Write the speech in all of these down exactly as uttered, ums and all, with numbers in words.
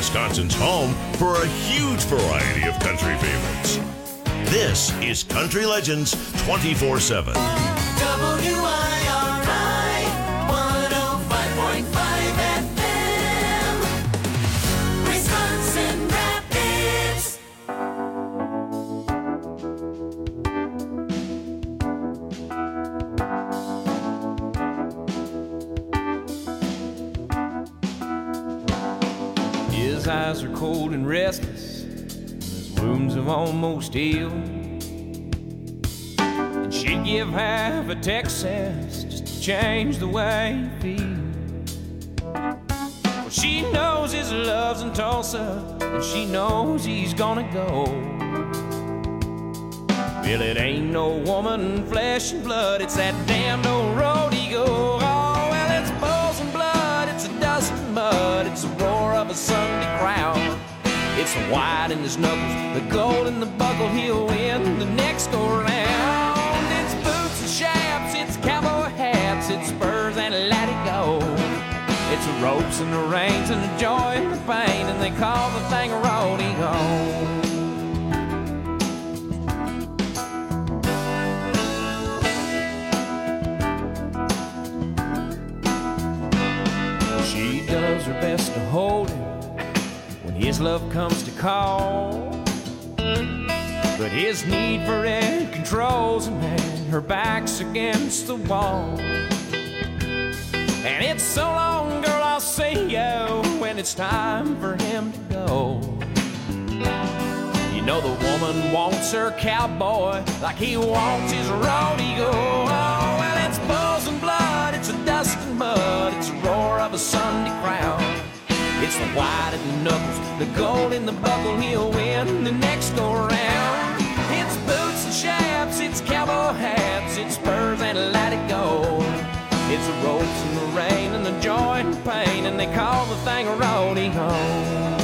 Wisconsin's home for a huge variety of country favorites. This is Country Legends twenty-four seven. W I R I one oh five point five F M, Wisconsin Rapids. His eyes are cold and restless, his wounds have almost healed. And she'd give half a Texas just to change the way he feels. Well, she knows his love's in Tulsa, and she knows he's gonna go. Well, it ain't no woman, flesh and blood, it's that damn old road he go. Oh, well, it's bulls and blood, it's a dust and mud, it's the roar of a Sunday crowd. It's the white in his knuckles, the gold in the buckle, he'll win the next go round. It's boots and chaps, it's cowboy hats, it's spurs and let it go. It's the ropes and the reins and the joy and the pain, and they call the thing a rodeo. She does her best to hold him when his love comes to call, but his need for it controls him, and her back's against the wall. And it's so long, girl, I'll see you when it's time for him to go. You know the woman wants her cowboy like he wants his rodeo. Oh, well, it's bulls and blood, it's a dust and mud, it's the roar of a Sunday crowd. It's the white in the knuckles, the gold in the buckle, he'll win the next go round. It's boots and chaps, it's cowboy hats, it's spurs and let it go. It's the ropes and the rain and the joy and the pain, and they call the thing a rodeo.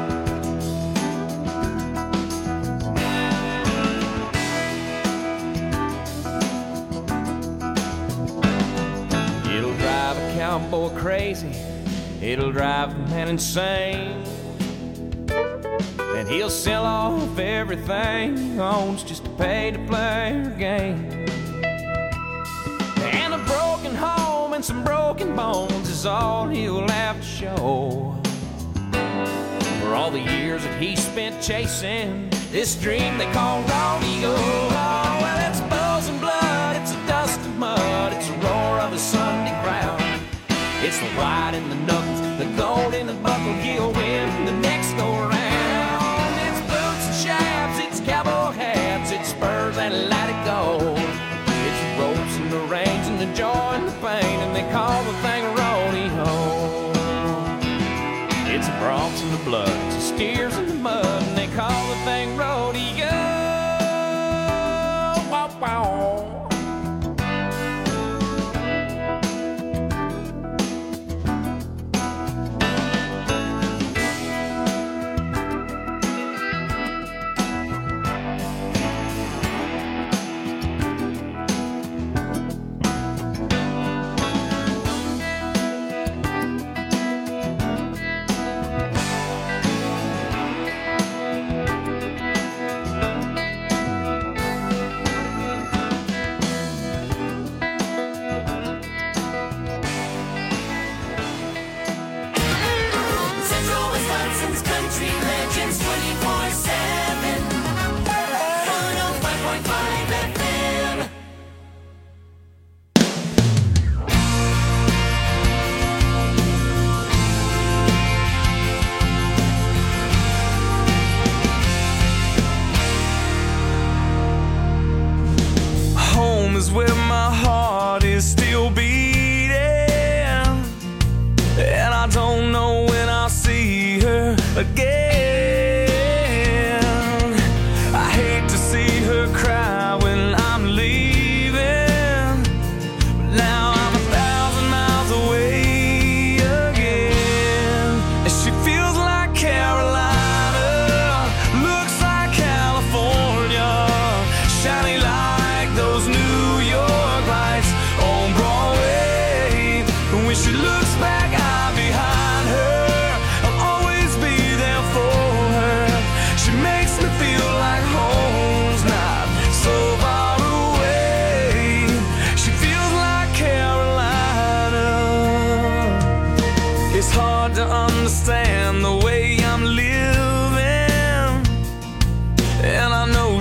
It'll drive a cowboy crazy, it'll drive the man insane, and he'll sell off everything he owns just to pay to play her game. And a broken home and some broken bones is all he'll have to show for all the years that he spent chasing this dream they call rodeo. Oh, well, it's bulls and blood, it's a dust and mud, it's the roar of a Sunday crowd. It's the white in the knuckles, the gold in the buckle, he'll win the next go round. It's boots and chaps, it's cowboy hats, it's spurs and let it go. It's the ropes and the reins and the joy and the pain, and they call the thing a rodeo. It's the broncs and the blood, it's the steers and the mud, and they call the thing rodeo. Wow, wow.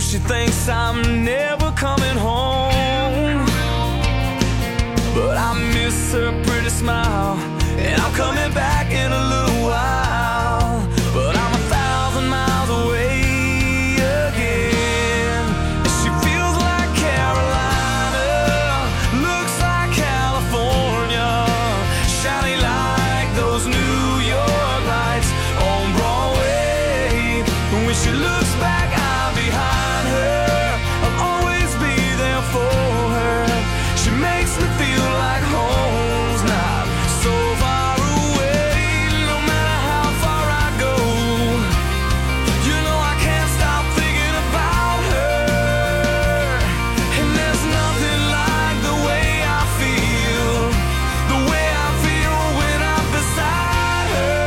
she thinks I'm never coming home. But I miss her pretty smile, and I'm coming back in a little while. But I'm a thousand miles away again. She feels like Carolina, looks like California, shiny like those New York lights on Broadway. When she looks back, I'm behind her. I'll always be there for her. She makes me feel like home's not so far away. No matter how far I go, you know I can't stop thinking about her. And there's nothing like the way I feel, the way I feel when I'm beside her.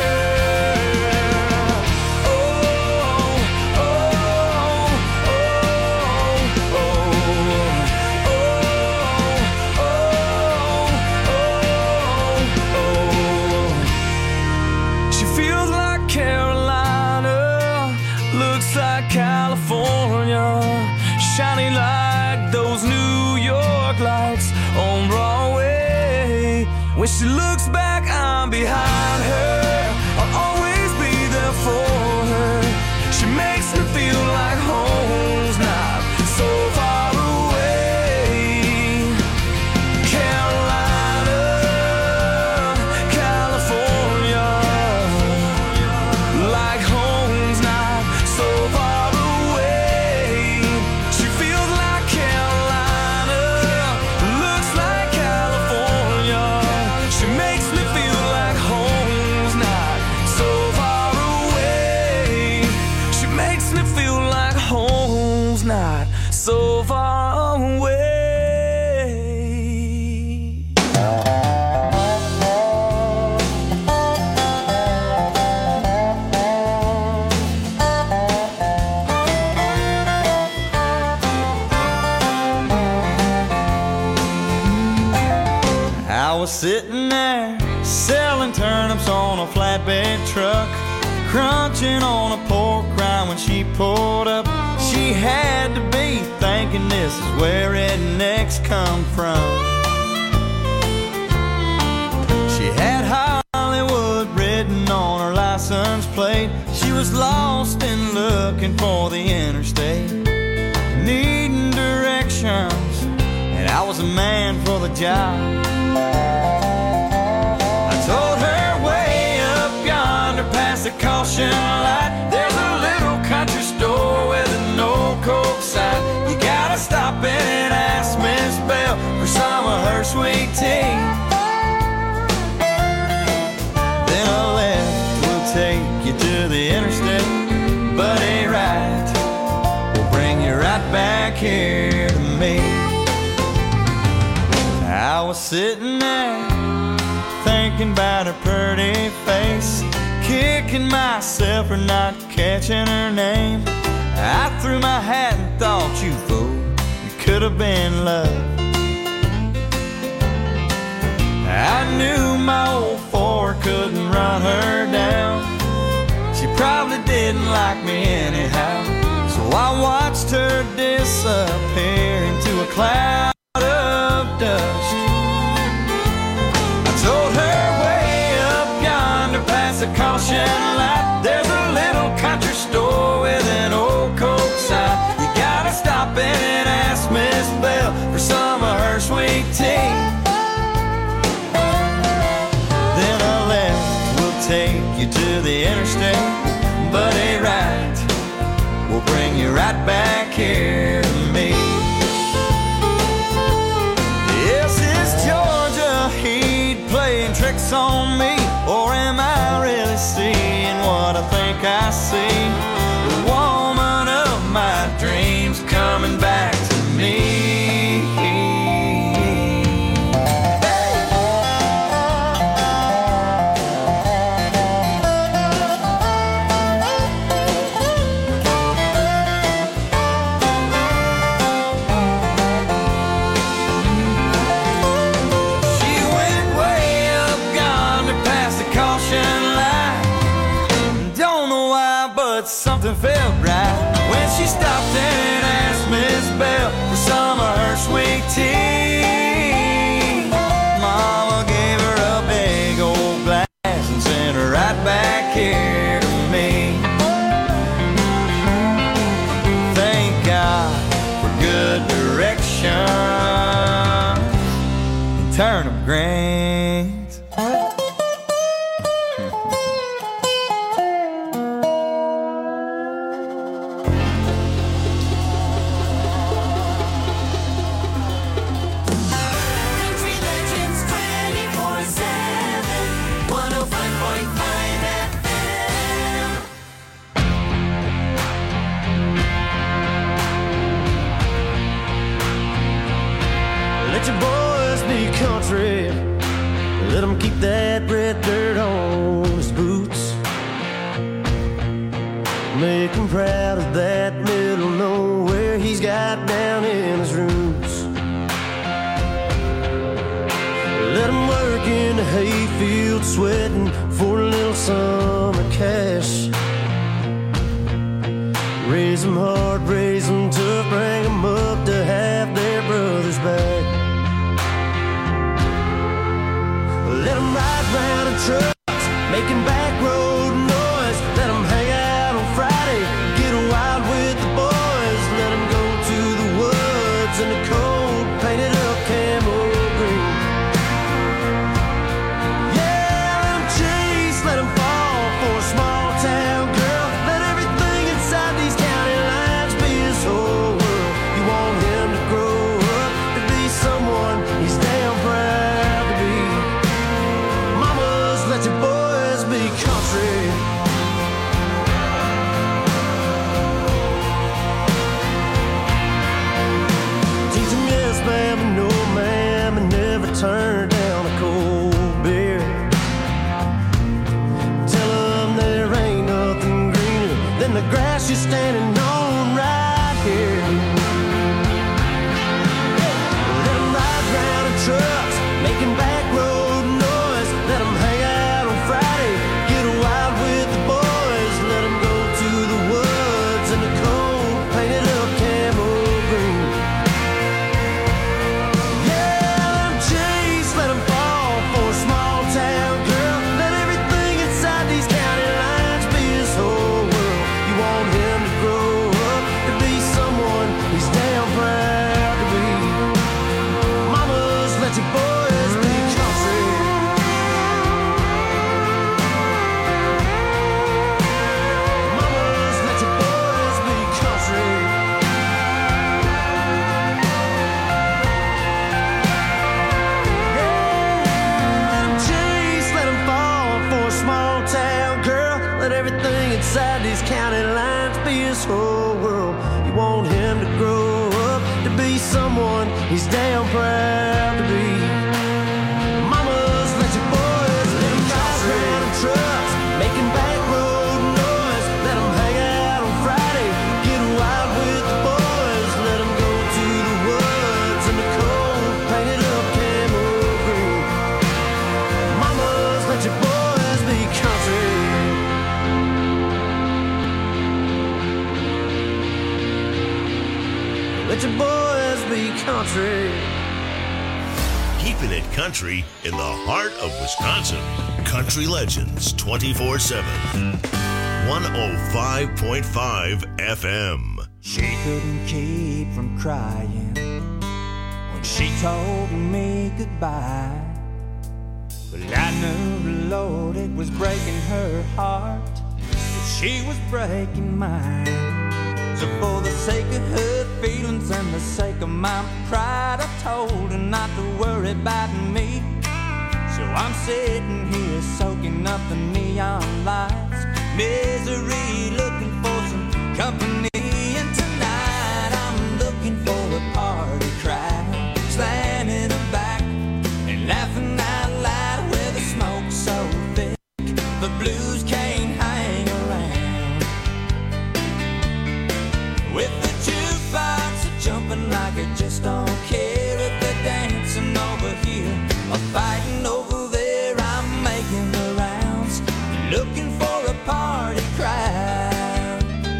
Oh, oh, oh, oh, oh, oh, oh, oh. She feels like Carolina, looks like California, shiny like those New York lights on Broadway. When she looks back, I'm behind her. I'll always be there for her. She makes me feel like home's not so far away. Carolina, California, like home's not so far away. She feels like Carolina, looks like California. She makes me feel like home's not so far away. She makes me feel like home's not so far away. I was sitting there selling turnips on a flatbed truck, crunching on a pork rind when she pulled up. She had to be thinking this is where rednecks come from. She had Hollywood written on her license plate. She was lost and looking for the interstate, needing directions, and I was a man for the job. I told her way up yonder past the caution light, there's a little country store with an old Coke sign. You gotta stop in and ask Miss Bell for some of her sweet tea. Then a left will take you to the interstate, but a right will bring you right back here to me. I was sitting there thinking about her pretty face, kicking myself for not catching her name. I threw my hat and thought, you fool, it could have been love. I knew my old Ford couldn't run her down. She probably didn't like me anyhow, so I watched her disappear into a cloud of dust. I told her way up yonder past the caution light, there's a little country store with an old Coke sign. You gotta stop in and ask Miss Bell for some of her sweet tea. Then a left will take you to the interstate, but a right will bring you right back here to me. Yes, it's Georgia Heat playing tricks on me, or am I really seeing what I think I see? The woman of my dreams coming back to me. turnip greens. Let your boys be country. Let them keep that red dirt on his boots. Make him proud of that middle nowhere he's got down in his roots. Let him work in the hayfield sweating for a little summer cash. Raise them hard, raise them tough, bring them up to have their brothers back. Let them ride round in trucks, making back road noise. Let them hang out on Friday, get wild with the boys. Let them go to the woods in the cold, painted up camo green. Yeah, let them chase, let them fall for a small town girl. Let everything inside these county lines be his whole world. You want him to grow up to be someone he's damn proud to be. Let your boys be country. Teach them yes, ma'am, and no, ma'am, and never turn down a cold beer. Tell them there ain't nothing greener than the grass you're standing on right here. Let them ride round in trucks, making back road noise. Let them hang out on Friday, get wild with the boys. Let them go to the woods in the cold, painted up camo green. Yeah, let them chase, let them fall for a small town girl. Let everything inside these county lines be his whole world. You want him to grow up to be someone he's damn proud to be. Mamas, let your boys be country. Mamas, let your boys be country. Yeah, let 'em chase, let 'em fall for a small town girl. Let everything inside these county lines be his whole world. You want him to grow up to be someone he's damn proud to be. Mamas, let your boys let 'em ride round in trucks, making back road noise. Let 'em hang out on Friday, get wild with the boys. Let 'em go to the woods in the cold, painted up camo green. Mamas, let your boys be country. Let your boys be country. Keeping it country in the heart of Wisconsin. Country Legends twenty-four seven. one oh five point five F M. She couldn't keep from crying when she told me goodbye. But I knew, Lord, it was breaking her heart, but she was breaking mine. So for the sake of her feelings and the sake of my pride, I told her not to worry about me. So I'm sitting here soaking up the neon lights, misery, looking for some company. And tonight I'm looking for a party crowd, slamming her back and laughing out loud where the smoke's so thick the blues can't hang around. With the jukebox jumping like it just don't care if they're dancing over here or fighting over there. I'm making the rounds, looking for a party crowd.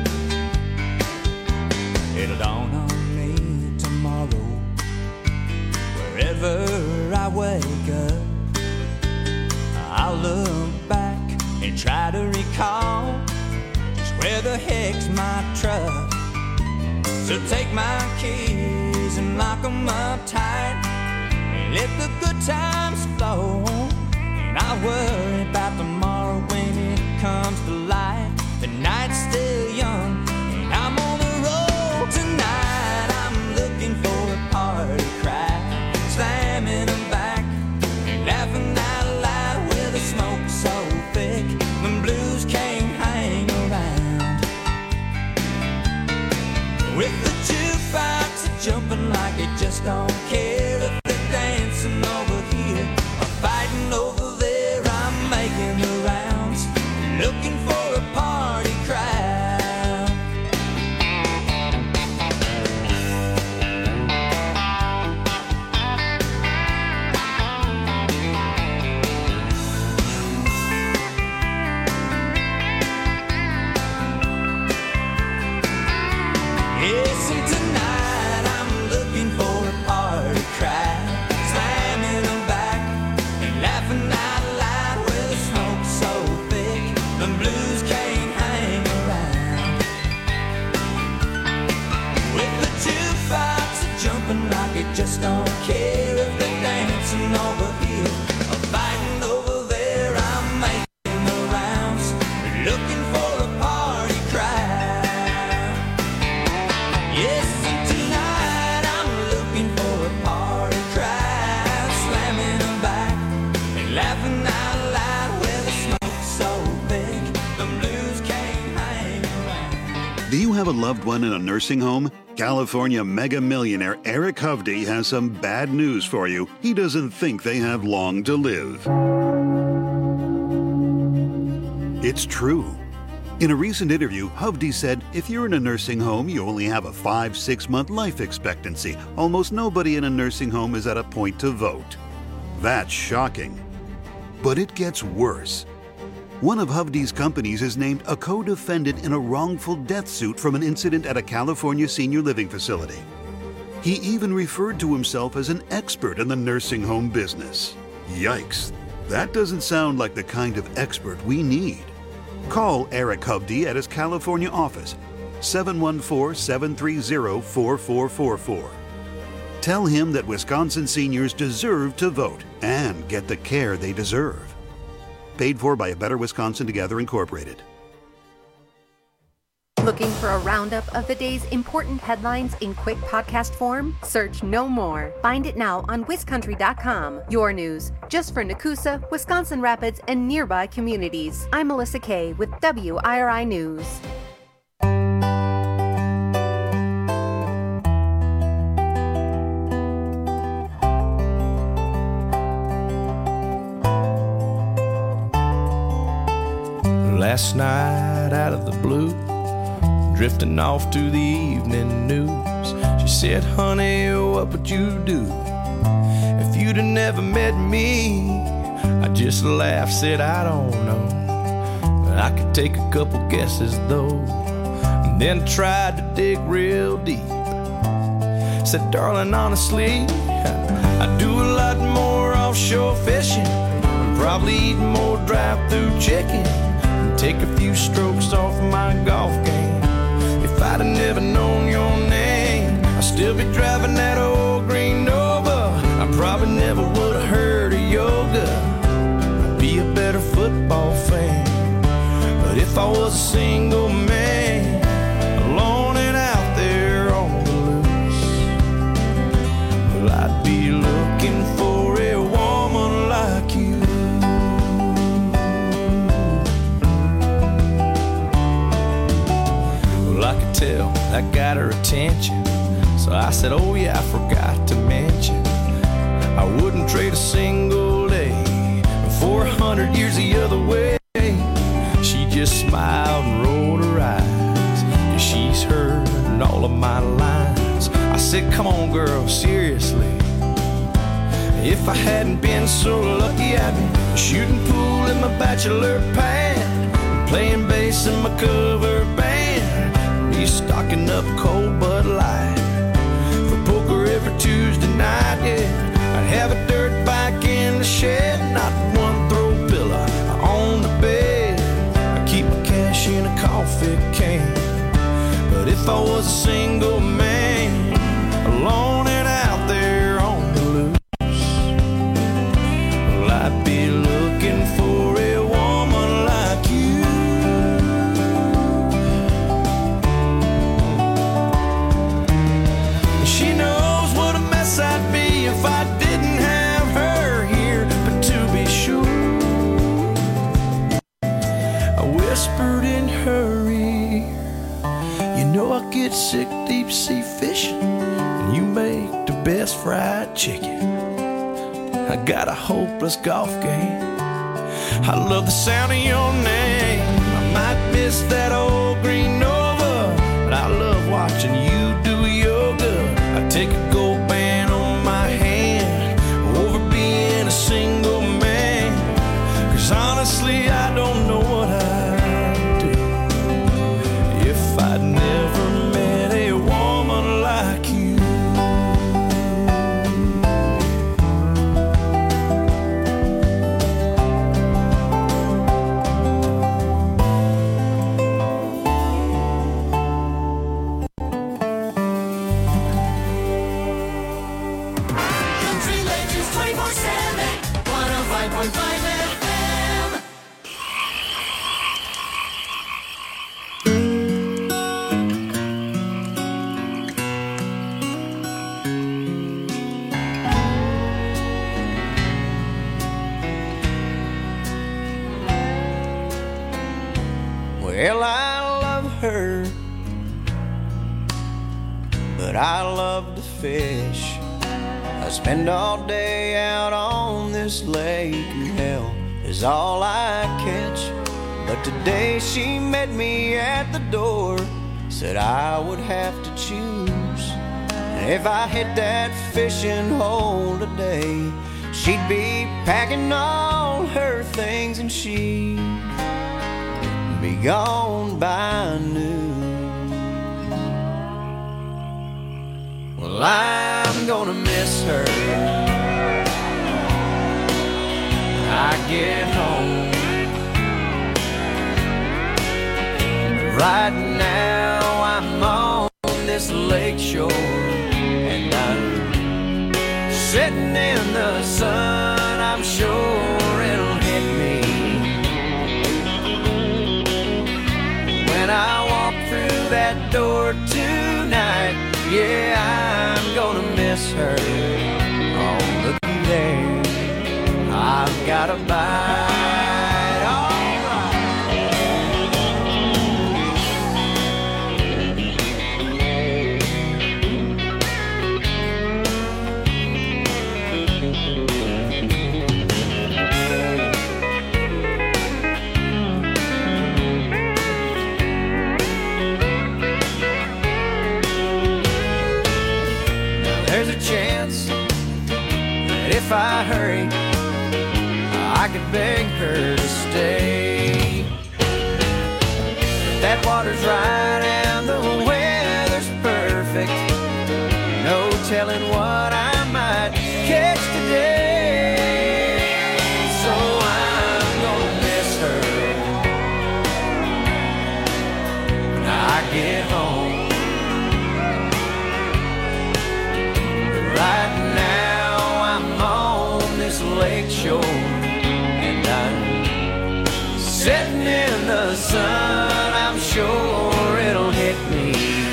It'll dawn on me tomorrow, wherever I wake up, I'll look back and try to recall just where the heck's my truck. So take my keys and lock them up tight, and let the good times flow. And I worry about tomorrow when it comes to light. The night's still young, and I'm on the road tonight. I'm looking for a party cry, slamming them back, laughing out loud with the smoke so thick, when blues can't hang around. With the jukebox jumping like it just don't care. If they're dancing over here or fighting over there, I'm making the rounds, looking for a party crowd. Yes, and tonight I'm looking for a party crowd, slamming them back and laughing out loud with the smoke so thick, the blues can't hang around. With the jukebox jumping like it just don't care. If they're dancing over here or fighting over there, I'm making the rounds, looking for a party crowd. Yes, and tonight I'm looking for a party crowd, slamming them back and laughing out loud with the smoke so thick, the blues can't hang around. Do you have a loved one in a nursing home? California mega millionaire Eric Hovde has some bad news for you. He doesn't think they have long to live. It's true. In a recent interview, Hovde said, if you're in a nursing home, you only have a five, six month life expectancy. Almost nobody in a nursing home is at a point to vote. That's shocking. But it gets worse. One of Hovde's companies is named a co-defendant in a wrongful death suit from an incident at a California senior living facility. He even referred to himself as an expert in the nursing home business. Yikes, that doesn't sound like the kind of expert we need. Call Eric Hovde at his California office, seven one four, seven three zero, four four four four. Tell him that Wisconsin seniors deserve to vote and get the care they deserve. Paid for by A Better Wisconsin Together Incorporated. Looking for a roundup of the day's important headlines in quick podcast form? Search No More. Find it now on wiscountry dot com. Your news, just for Nakusa, Wisconsin Rapids, and nearby communities. I'm Melissa Kay with W I R I News. Last night out of the blue, drifting off to the evening news, she said, honey, what would you do if you'd have never met me? I just laughed, said, I don't know, I could take a couple guesses though, and then tried to dig real deep. Said, darling, honestly, I do a lot more offshore fishing, probably eat more drive-through chicken, take a few strokes off my golf game. If I'd have never known your name, I'd still be driving that old green Nova. I probably never would have heard of yoga. I'd be a better football fan. But if I was a single man, alone and out there on the loose, well, I'd be looking for a woman like you. I could tell that got her attention, so I said, oh yeah, I forgot to mention, I wouldn't trade a single day for a hundred years the other way. She just smiled and rolled her eyes, and she's heard all of my lines. I said, come on girl, seriously, if I hadn't been so lucky, I'd be shooting pool in my bachelor pad, playing bass in my cover band, stocking up cold Bud Light for poker every Tuesday night, yeah. I'd have a dirt bike in the shed, not one throw pillow on the bed. I keep my cash in a coffee can. But if I was a single man, alone and out there on the loose, know I get sick deep sea fishing, and you make the best fried chicken. I got a hopeless golf game. I love the sound of your name. I might miss that old green Nova, but I love watching you do yoga. I take a gold band on my hand over being a single man, 'cause honestly I don't know what I'd do if I'd never met a woman like you. Well, I love her, but I love to fish. I spend all day out on this lake, and hell is all I catch. But today she met me at the door, said I would have to choose. And if I hit that fishing hole today, she'd be packing all her things and she'd be gone by noon. Well, I'm gonna miss her when I get home. Right now I'm on this lake shore, and I'm sitting in the sun. I'm sure it'll hit me when I walk through that door tonight. Yeah, I'm gonna miss her. Oh, looky there, I've got a bite. All chance that if I hurry, I could beg her to stay. But that water's right and the weather's perfect. No telling what I might catch today. So I'm gonna miss her when I get home. Right now I'm on this lake shore, and I'm sitting in the sun. I'm sure it'll hit me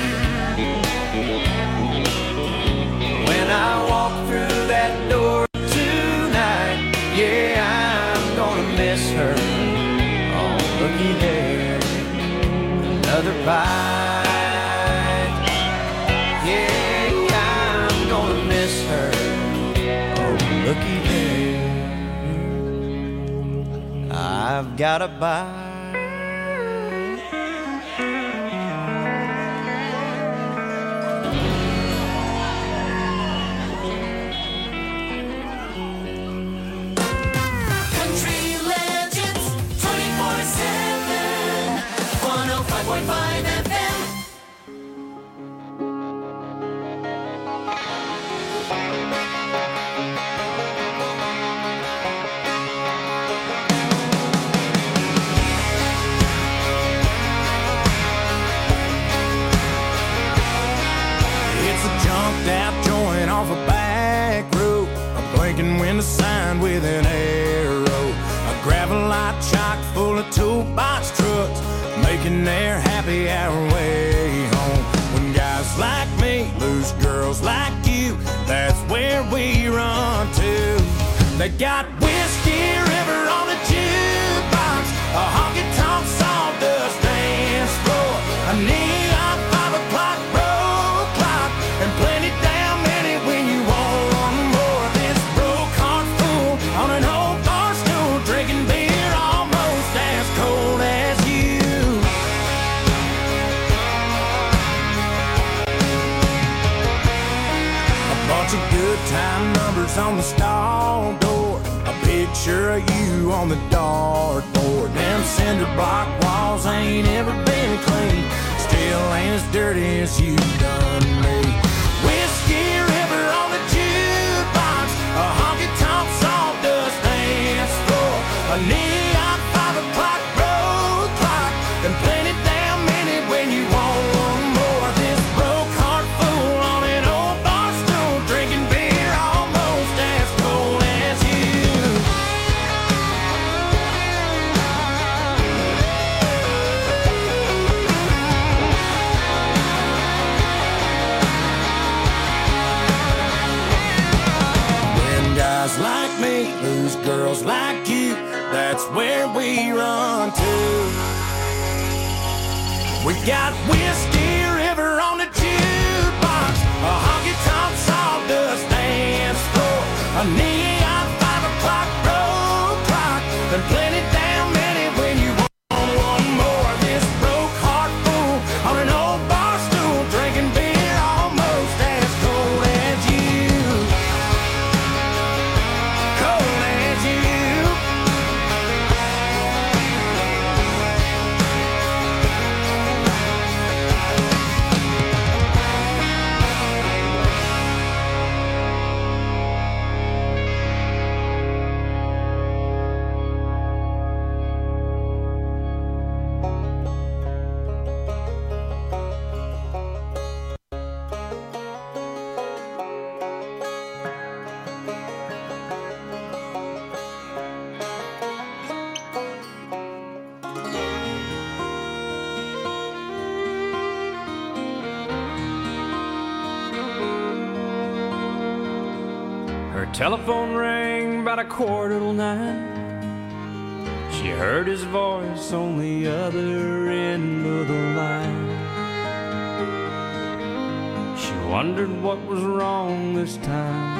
when I walk through that door tonight. Yeah, I'm gonna miss her. Oh, looky there, another bite. Her. Oh, looky there, I've got a bite. Country Legends twenty-four seven, one oh five point five F M. Off a back road, I'm blinking window sign with an arrow. A gravel lot chock full of toolbox trucks, making their happy hour way home. When guys like me lose girls like you, that's where we run to. They got Whiskey River on the jukebox, a honky-tonk sawdust dance floor, a neon fiber bunch of good time numbers on the stall door, a picture of you on the dartboard. Them cinder block walls ain't ever been clean, still ain't as dirty as you done me. Whiskey River on the jukebox, a honky-tonk sawdust dance floor, a neon five o'clock road clock, and plenty damn minute when you want one more. This broke heart fool on an old bar stool, drinking beer almost as cold as you. When guys like me lose girls like you, that's where we run to. We got Whiskey River on the jukebox, a honky-tonk sawdust dance floor, a neon five o'clock road clock, and plenty damn minute when you want one more. This broke heart fool on an old bar stool, drinking beer almost as cold as you. Cold as you. Her telephone rang about a quarter till nine. She heard his voice on the other end of the line. She wondered what was wrong this time.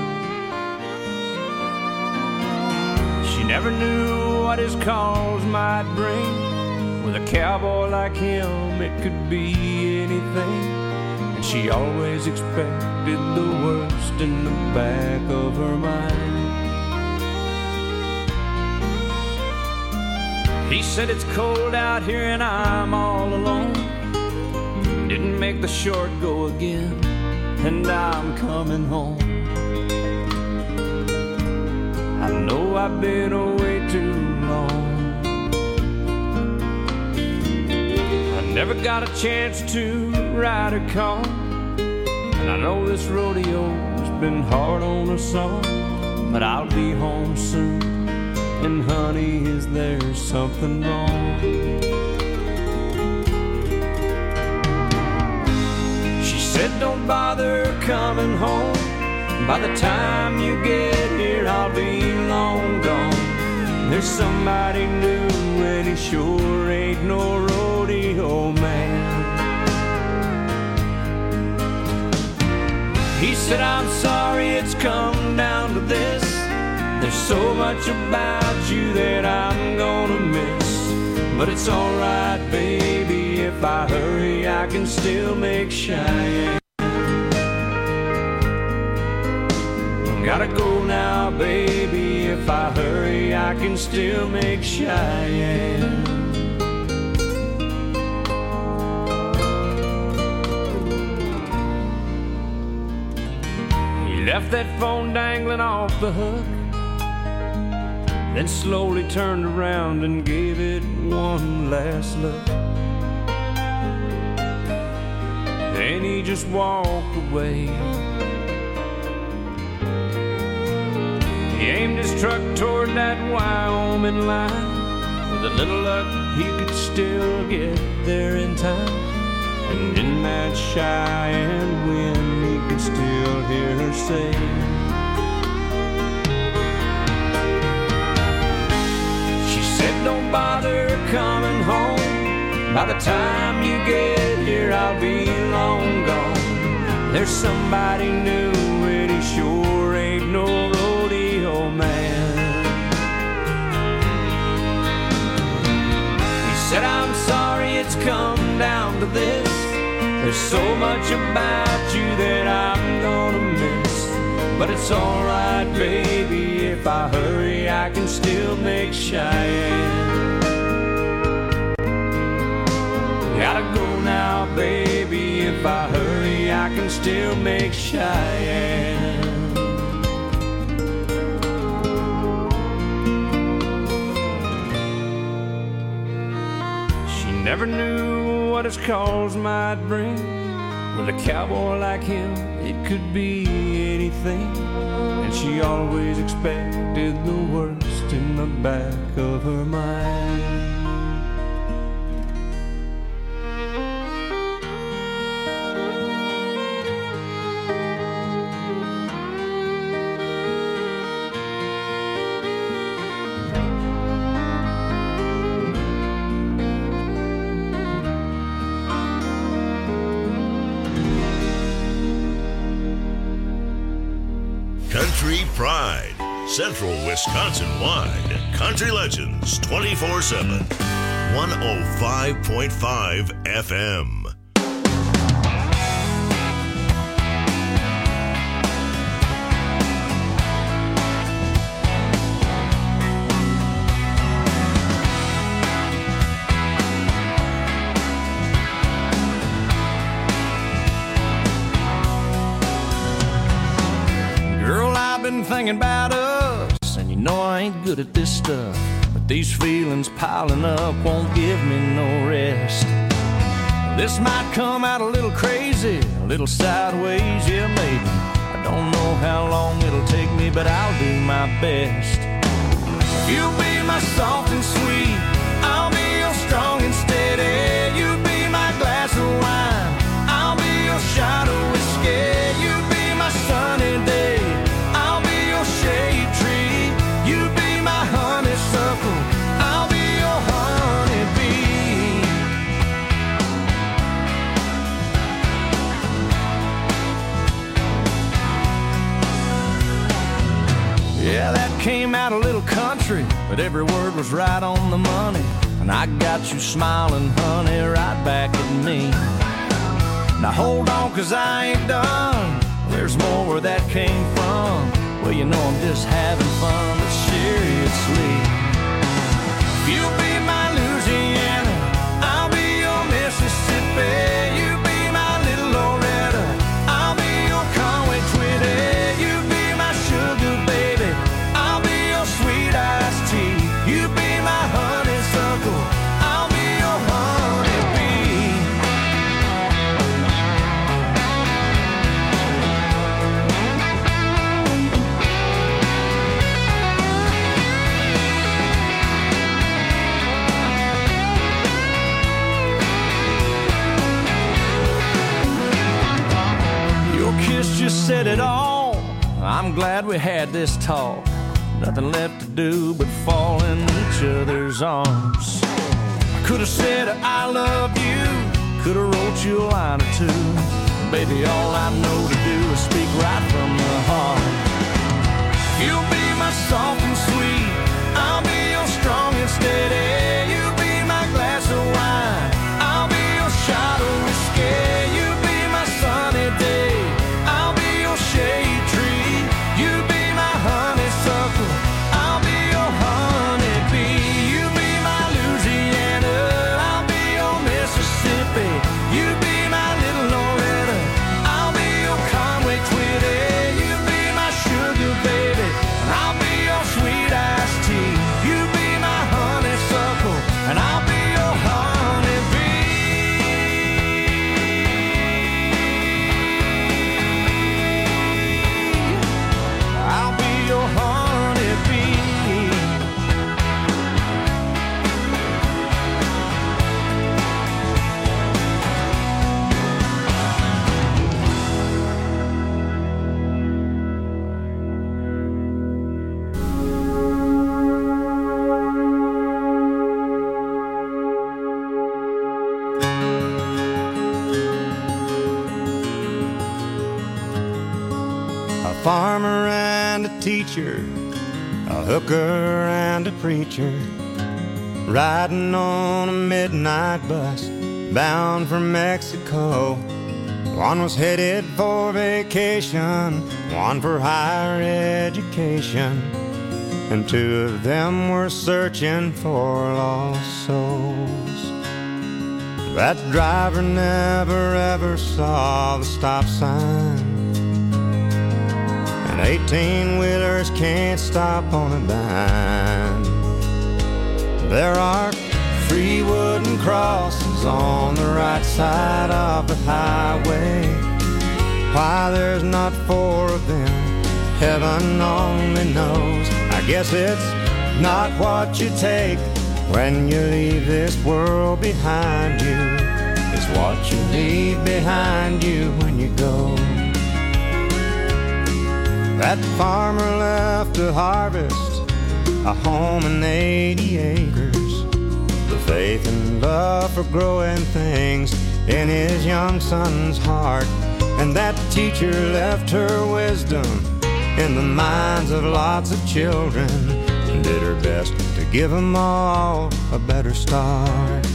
She never knew what his calls might bring. With a cowboy like him, it could be anything. And she always expected the worst in the back of her mind. He said it's cold out here and I'm all alone. Didn't make the short go again, and I'm coming home. I know I've been away too long. I never got a chance to ride a car, and I know this rodeo's been hard on us all. But I'll be home soon, and honey, is there something wrong? She said don't bother coming home. By the time you get here, I'll be long gone. There's somebody new, and he sure ain't no rodeo man. He said, I'm sorry it's come down to this. There's so much about you that I'm gonna miss. But it's alright, baby, if I hurry, I can still make Cheyenne. Gotta go now, baby, if I hurry, I can still make Cheyenne. He left that phone dangling off the hook, then slowly turned around and gave it one last look. Then he just walked away. He aimed his truck toward that Wyoming line. With a little luck, he could still get there in time. And in that Cheyenne wind, he could still hear her say, she said, don't bother coming home. By the time you get here, I'll be long gone. There's somebody new, and he sure ain't no rodeo man. He said, I'm sorry it's come down to this. There's so much about you that I'm gonna miss. But it's alright, baby, if I hurry, I can still make Cheyenne. Gotta go now, baby, if I hurry, I can still make Cheyenne. She never knew what his calls might bring. With a cowboy like him, it could be anything. And she always expected the worst in the back of her mind. Country Pride, Central Wisconsin-wide. Country Legends twenty-four seven. one oh five point five F M. Thinking about us, and you know I ain't good at this stuff, but these feelings piling up won't give me no rest. This might come out a little crazy, a little sideways, yeah maybe. I don't know how long it'll take me, but I'll do my best. You'll be my soft and sweet, I'll be your strong and steady. You be my glass of wine, I'll be your shot of whiskey. You be my sunny day, shade tree. You be my honeysuckle, I'll be your honeybee. Yeah, that came out a little country, but every word was right on the money. And I got you smiling, honey, right back at me. Now hold on, cause I ain't done. There's more where that came from. Well, you know I'm just having fun, but seriously. You be my Louisiana, I'll be your Mississippi. You be my little Loretta, I'll be your Conway Twitty. You be my sugar baby, I'll be your sweet iced tea. You be my honeysuckle, I'll be your honeybee. Just said it all. I'm glad we had this talk. Nothing left to do but fall in each other's arms. I could have said I love you, could have wrote you a line or two. Baby, all I know to do is speak right from the heart. You'll be my soft and sweet, I'll be your strong and steady. You be my glass of wine, I'll be your shot of whiskey. You be my sunny day, shade tree. You be my honeysuckle, I'll be your honeybee. You be my Louisiana, I'll be your Mississippi. You be my little Loretta, I'll be your Conway Twitty. You be my sugar baby, and I'll be your sweet iced tea. You be my honeysuckle, and I'll be your honeybee. A farmer and a teacher, a hooker and a preacher, riding on a midnight bus bound for Mexico. One was headed for vacation, one for higher education, and two of them were searching for lost souls. That driver never ever saw the stop sign, and eighteen-wheelers can't stop on a dime. There are three wooden crosses on the right side of the highway. Why there's not four of them, heaven only knows. I guess it's not what you take when you leave this world behind you. It's what you leave behind you when you go. That farmer left to harvest a home and eighty acres, the faith and love for growing things in his young son's heart. And that teacher left her wisdom in the minds of lots of children, and did her best to give them all a better start.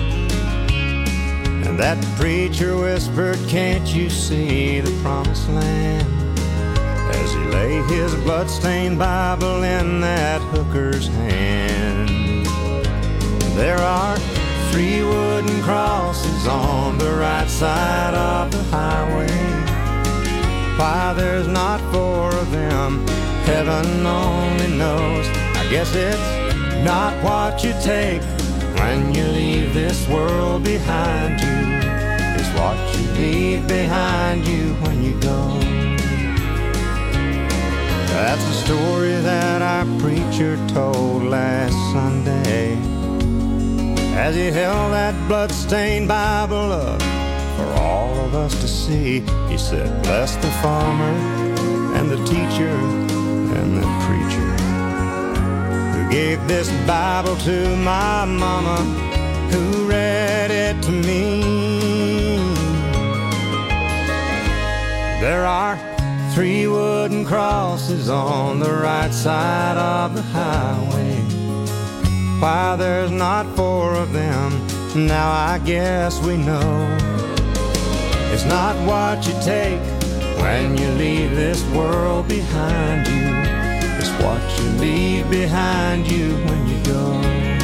And that preacher whispered, "Can't you see the promised land?" as he lay his bloodstained Bible in that hooker's hand. There are three wooden crosses on the right side of the highway. Why there's not four of them, heaven only knows. I guess it's not what you take when you leave this world behind you. It's what you leave behind you when you go. That's the story that our preacher told last Sunday, as he held that bloodstained Bible up for all of us to see. He said, "Bless the farmer and the teacher and the preacher who gave this Bible to my mama, who read it to me." There are three wooden crosses on the right side of the highway. Why there's not four of them, now I guess we know. It's not what you take when you leave this world behind you. It's what you leave behind you when you go.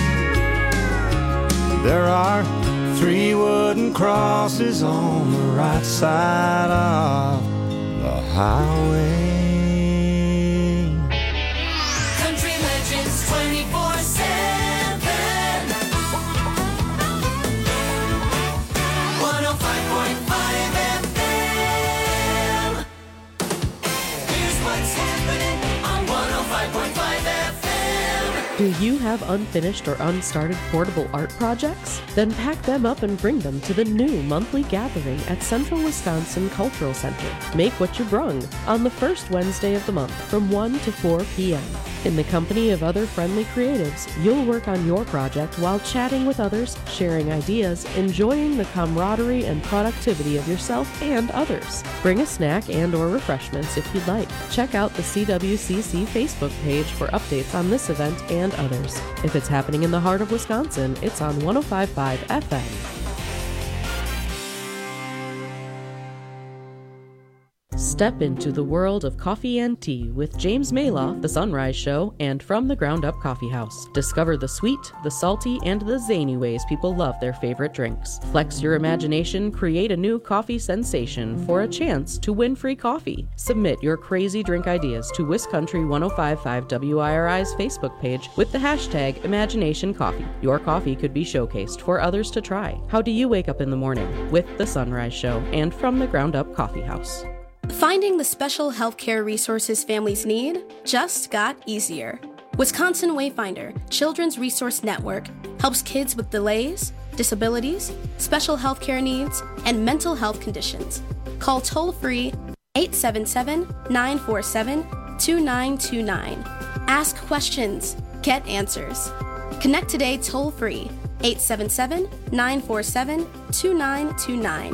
There are three wooden crosses on the right side of the highway. Country Legends twenty-four seven. one oh five point five F M. Here's what's happening on one oh five point five F M. Do you have unfinished or unstarted portable art projects? Then pack them up and bring them to the new monthly gathering at Central Wisconsin Cultural Center. Make what you brung on the first Wednesday of the month from one to four p.m. In the company of other friendly creatives, you'll work on your project while chatting with others, sharing ideas, enjoying the camaraderie and productivity of yourself and others. Bring a snack and or refreshments if you'd like. Check out the C W C C Facebook page for updates on this event and others. If it's happening in the heart of Wisconsin, it's on one oh five point five F M. Step into the world of coffee and tea with James Maloff, The Sunrise Show, and From the Ground Up Coffee House. Discover the sweet, the salty, and the zany ways people love their favorite drinks. Flex your imagination, create a new coffee sensation for a chance to win free coffee. Submit your crazy drink ideas to WisCountry ten fifty-five W I R I's Facebook page with the hashtag ImaginationCoffee. Your coffee could be showcased for others to try. How do you wake up in the morning? With The Sunrise Show and From the Ground Up Coffee House. Finding the special healthcare resources families need just got easier. Wisconsin Wayfinder Children's Resource Network helps kids with delays, disabilities, special healthcare needs, and mental health conditions. Call toll-free eight seven seven, nine four seven, two nine two nine. Ask questions, get answers. Connect today toll-free eight seven seven, nine four seven, two nine two nine.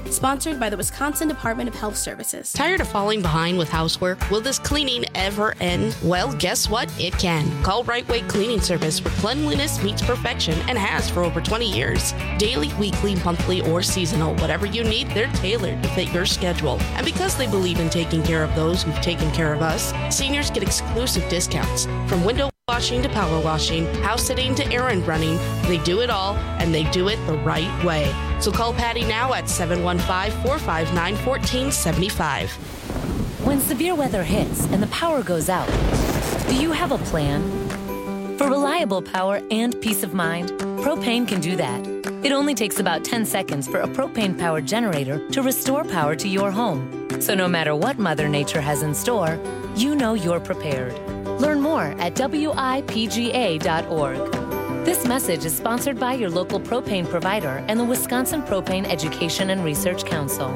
Sponsored by the Wisconsin Department of Health Services. Tired of falling behind with housework? Will this cleaning ever end? Well, guess what? It can. Call Right Way Cleaning Service, where cleanliness meets perfection and has for over twenty years. Daily, weekly, monthly, or seasonal, whatever you need, they're tailored to fit your schedule. And because they believe in taking care of those who've taken care of us, seniors get exclusive discounts. From window washing to power washing, house sitting to errand running, they do it all, and they do it the right way. So call Patty now at seven one five, four five nine, one four seven five. When severe weather hits and the power goes out, do you have a plan? For reliable power and peace of mind, Propane can do that. It only takes about ten seconds for a propane-powered generator to restore power to your home. So no matter what Mother Nature has in store, you know you're prepared. Learn more at W I P G A dot org. This message is sponsored by your local propane provider and the Wisconsin Propane Education and Research Council.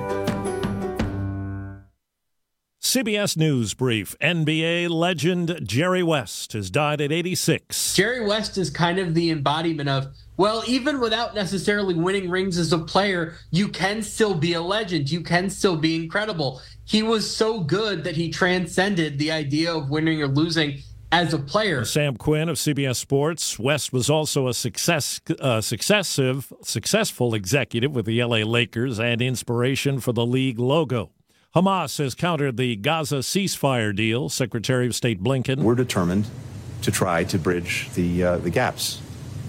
C B S News Brief. N B A legend Jerry West has died at eighty-six. Jerry West is kind of the embodiment of, well, even without necessarily winning rings as a player, you can still be a legend. You can still be incredible. He was so good that he transcended the idea of winning or losing as a player. Sam Quinn of C B S Sports. West was also a success, uh, successive, successful executive with the L A Lakers and inspiration for the league logo. Hamas has countered the Gaza ceasefire deal. Secretary of State Blinken. We're determined to try to bridge the uh, the gaps.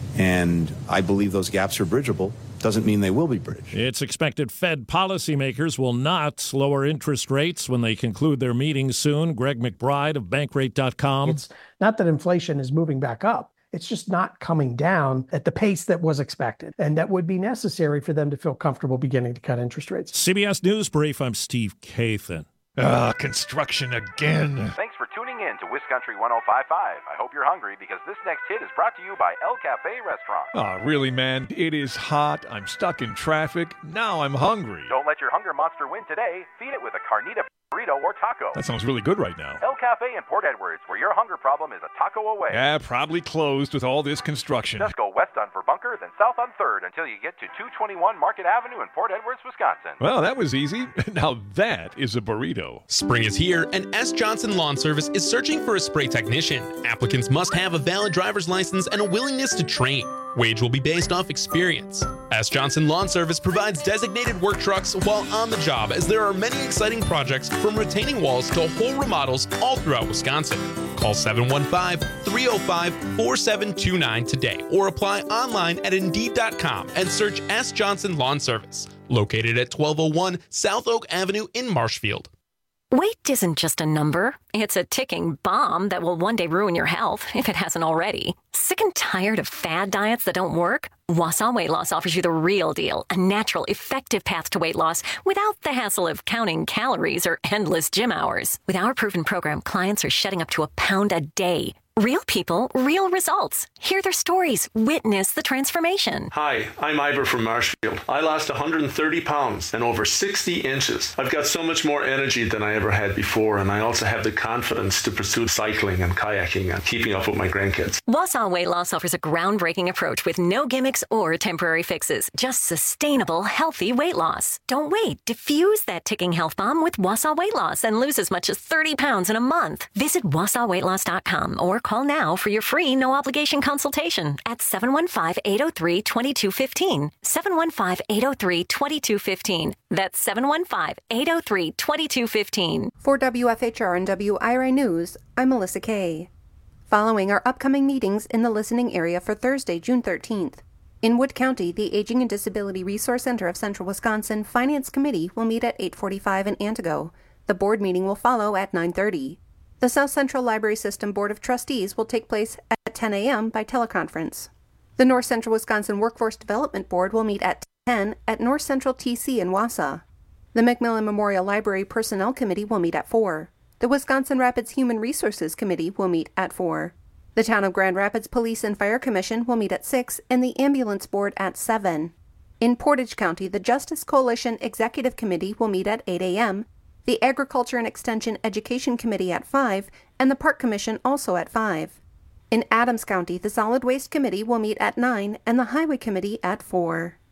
And I believe those gaps are bridgeable. Doesn't mean they will be bridged. It's expected Fed policymakers will not lower interest rates when they conclude their meetings soon. Greg McBride of Bankrate dot com. It's not that inflation is moving back up. It's just not coming down at the pace that was expected. And that would be necessary for them to feel comfortable beginning to cut interest rates. C B S News Brief, I'm Steve Kathan. Ah, construction again. Thanks for tuning in to WisCountry one oh five point five. I hope you're hungry because this next hit is brought to you by El Cafe Restaurant. Ah, really, man? It is hot. I'm stuck in traffic. Now I'm hungry. Don't let your hunger monster win today. Feed it with a carnita burrito or taco. That sounds really good right now. El Cafe in Port Edwards, where your hunger problem is a taco away. Yeah, probably closed with all this construction. Just go west on Verbunker, then south on third until you get to two twenty-one Market Avenue in Port Edwards, Wisconsin. Well, that was easy. Now that is a burrito. Spring is here, and S. Johnson Lawn Service is searching for a spray technician. Applicants must have a valid driver's license and a willingness to train. Wage will be based off experience. S. Johnson Lawn Service provides designated work trucks while on the job, as there are many exciting projects from retaining walls to whole remodels all throughout Wisconsin. Call seven one five, three oh five, four seven two nine today or apply online at Indeed dot com and search S. Johnson Lawn Service, located at twelve oh one South Oak Avenue in Marshfield. Weight isn't just a number. It's a ticking bomb that will one day ruin your health, if it hasn't already. Sick and tired of fad diets that don't work? Wausau Weight Loss offers you the real deal, a natural, effective path to weight loss without the hassle of counting calories or endless gym hours. With our proven program, clients are shedding up to a pound a day. Real people, real results. Hear their stories. Witness the transformation. Hi, I'm Ivor from Marshfield. I lost one hundred thirty pounds and over sixty inches. I've got so much more energy than I ever had before, and I also have the confidence to pursue cycling and kayaking and keeping up with my grandkids. Wausau Weight Loss offers a groundbreaking approach with no gimmicks or temporary fixes. Just sustainable, healthy weight loss. Don't wait. Diffuse that ticking health bomb with Wausau Weight Loss and lose as much as thirty pounds in a month. Visit wausau weight loss dot com or call now for your free no-obligation consultation at seven one five, eight oh three, two two one five. seven one five, eight oh three, two two one five. That's seven one five, eight oh three, two two one five. For W F H R and W I R I News, I'm Melissa Kay. Following our upcoming meetings in the listening area for Thursday, June thirteenth. In Wood County, the Aging and Disability Resource Center of Central Wisconsin Finance Committee will meet at eight forty-five in Antigo. The board meeting will follow at nine thirty. The South Central Library System Board of Trustees will take place at ten a.m. by teleconference. The North Central Wisconsin Workforce Development Board will meet at ten at North Central T C in Wausau. The Macmillan Memorial Library Personnel Committee will meet at four. The Wisconsin Rapids Human Resources Committee will meet at four. The Town of Grand Rapids Police and Fire Commission will meet at six and the Ambulance Board at seven. In Portage County, the Justice Coalition Executive Committee will meet at eight a.m., the Agriculture and Extension Education Committee at five, and the Park Commission also at five. In Adams County, the Solid Waste Committee will meet at nine and the Highway Committee at four.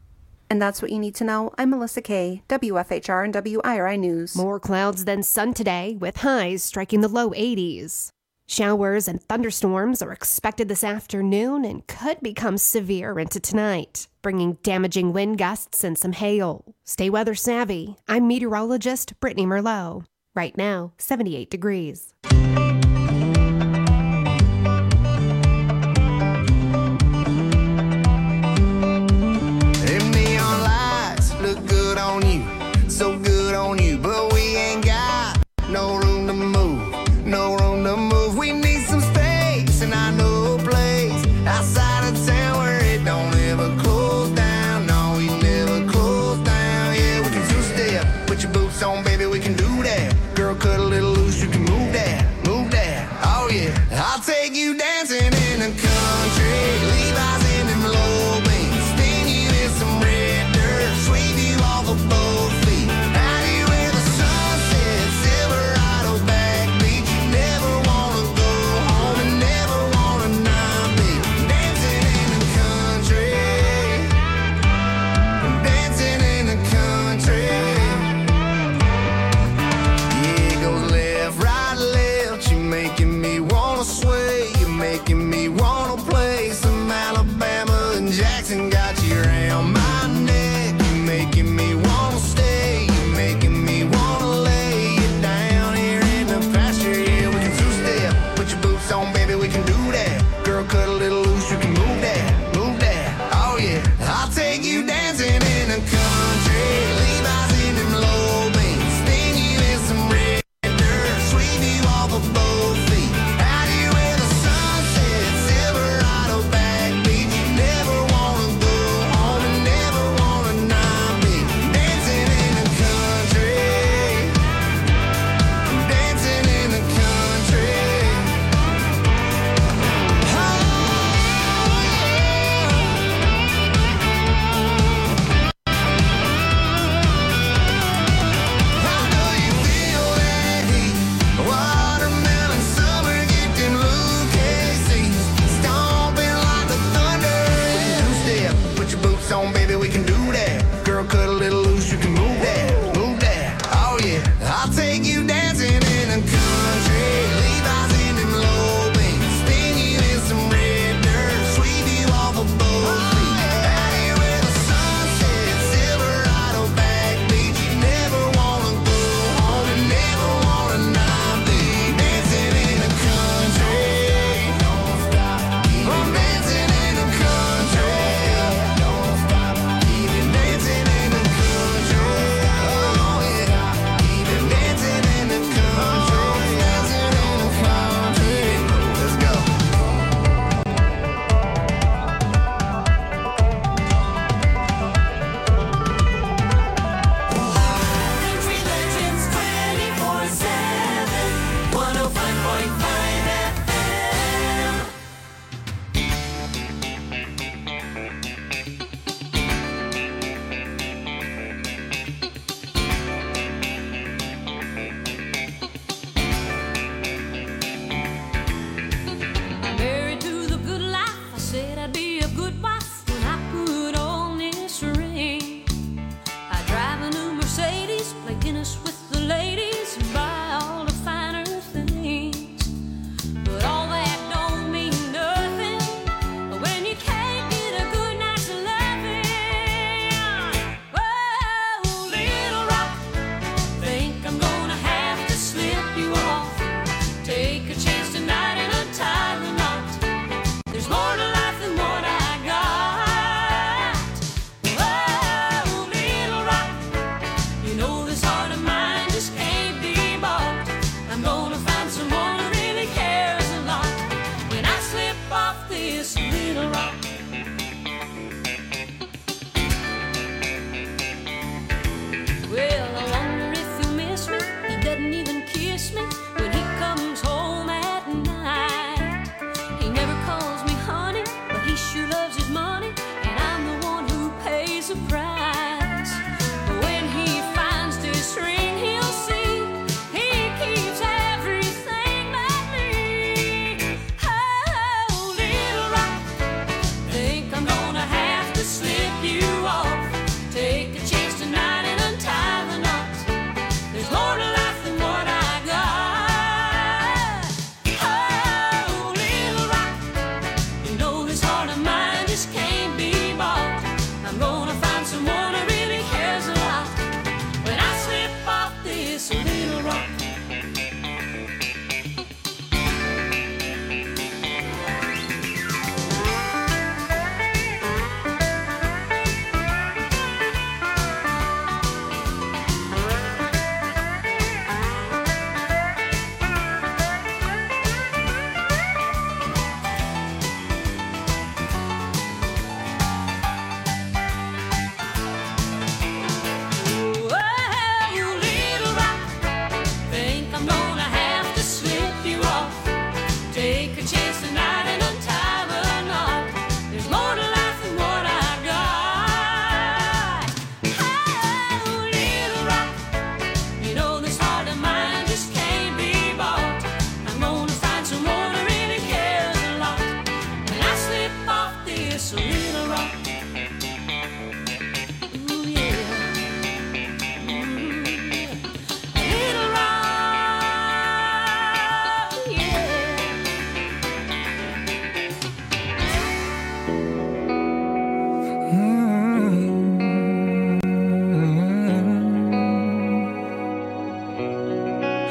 And that's what you need to know. I'm Melissa Kay, W F H R and W I R I News. More clouds than sun today, with highs striking the low eighties. Showers and thunderstorms are expected this afternoon and could become severe into tonight, bringing damaging wind gusts and some hail. Stay weather savvy. I'm meteorologist Brittany Merlot. Right now, seventy-eight degrees. So good on you, but we ain't got no room to move, no room to move. We need some space, and I know a place outside of town where it don't ever close down. No, we never close down. Yeah, we can two-step, put your boots on, baby, we can do that. Girl, cut a little loose, you can move that, move that. Oh yeah, I'll take you dancing in the country, Levi's in them low beams, spin you in some red dirt, sweep you off a boat. Dancing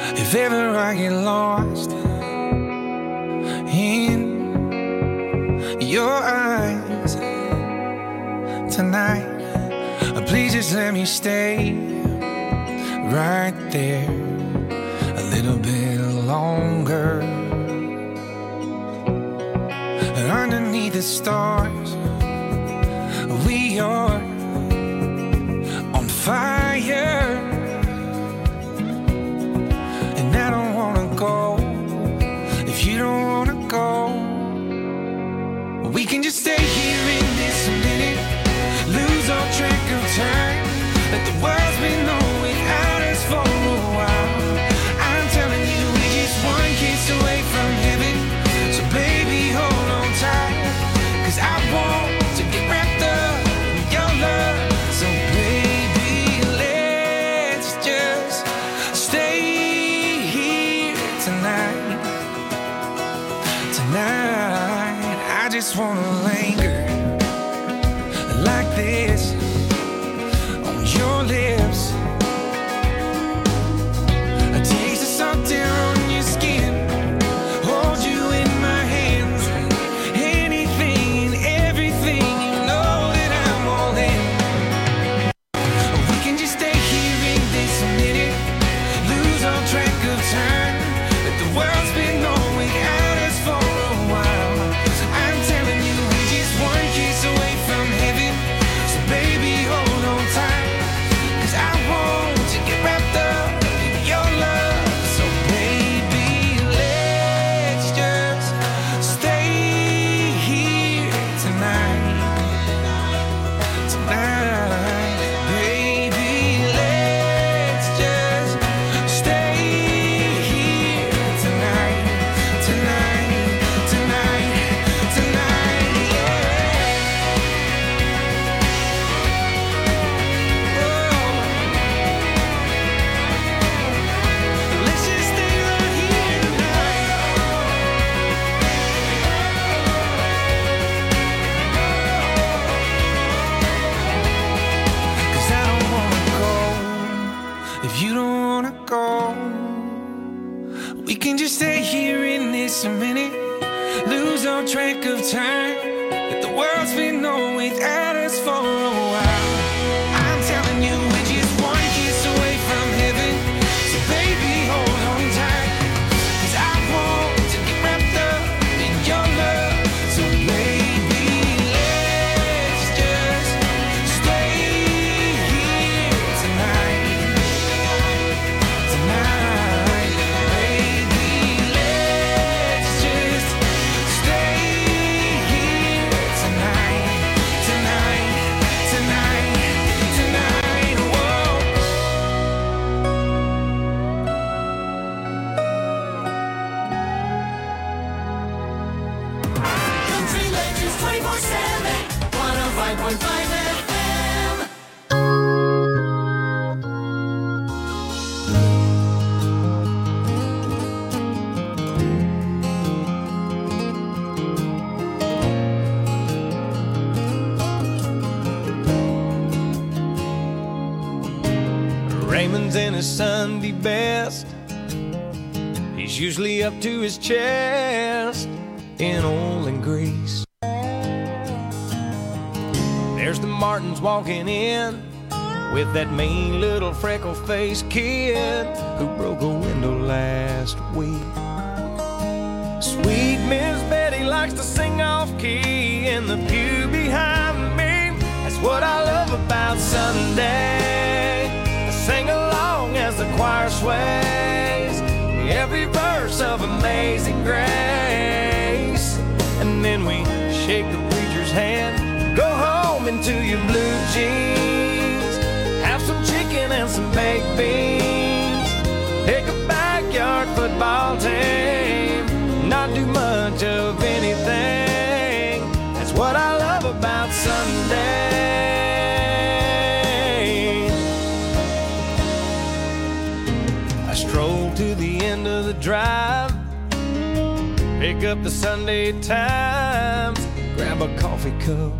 If ever I get lost in your eyes tonight, please just let me stay right there a little bit longer. Underneath the stars, we are on fire, and I don't wanna go if you don't wanna go. We can just stay here in this minute, lose all track of time, let the world's been on without us for a while. I'm telling you, we're just one kiss away from heaven, so baby hold on tight, 'cause I want to get wrapped up in your love. So baby, let's just stay here tonight. Tonight, I just wanna linger like this on your lips. A taste of salt there on your skin, hold you in my hands, anything and everything, you know that I'm all in. We can just stay here in this minute, lose all track of time, let the world's been on without us for a while. I'm telling you, we're just one kiss away from heaven, so baby hold on tight, 'cause I want to get wrapped up in your love. So baby, let's just stay here tonight. Tonight, baby, let's just stay here tonight. Tonight, tonight, tonight, yeah. Let's just stay right here tonight. 'Cause I don't wanna go if you don't wanna go. We can just stay here in this minute, lose all track of time, let the world's been on without us for a while. I'm telling you, we're just one kiss away from heaven, so baby hold on tight, 'cause I want to get wrapped up in your love. So baby, let's just stay here tonight. Tonight, baby, let's just stay here tonight. Tonight, tonight, tonight, whoa. Country Legends twenty-four seven, one oh five point five F M. Raymond's in his Sunday best. He's usually up to his chest in oil and grease. There's the Martins walking in with that mean little freckle-faced kid who broke a window last week. Sweet Miss Betty likes to sing off-key in the pew behind me. That's what I love about Sunday. I sing along as the choir sways every verse of Amazing Grace. And then we shake the preacher's hand, go home into your blue jeans, have some chicken and some baked beans, pick a backyard football team, not do much of anything. That's what I love about Sunday. I stroll to the end of the drive, pick up the Sunday Times, grab a coffee cup.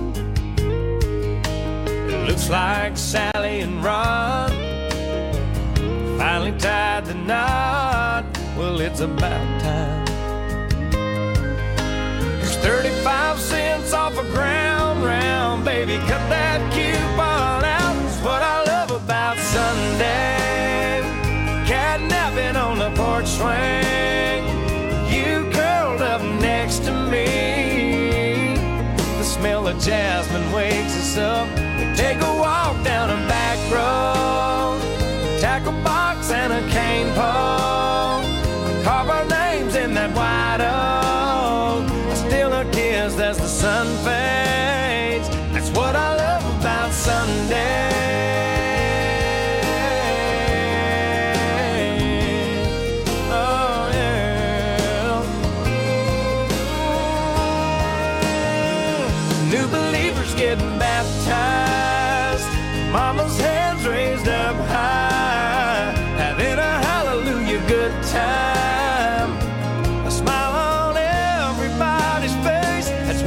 It looks like Sally and Ron finally tied the knot. it's about time. There's thirty-five cents off a ground round, baby, cut that coupon out. It's what I love about Sunday. Cat napping on the porch swing, you curled up next to me. The smell of jasmine wakes us up. We take a walk down a back road, tackle box and a cane pole, carve our names in that white oak. I steal a kiss as the sun fades. That's what I love about Sunday. Oh yeah. New believers getting baptized, mama's hands raised up high, having a hallelujah good time.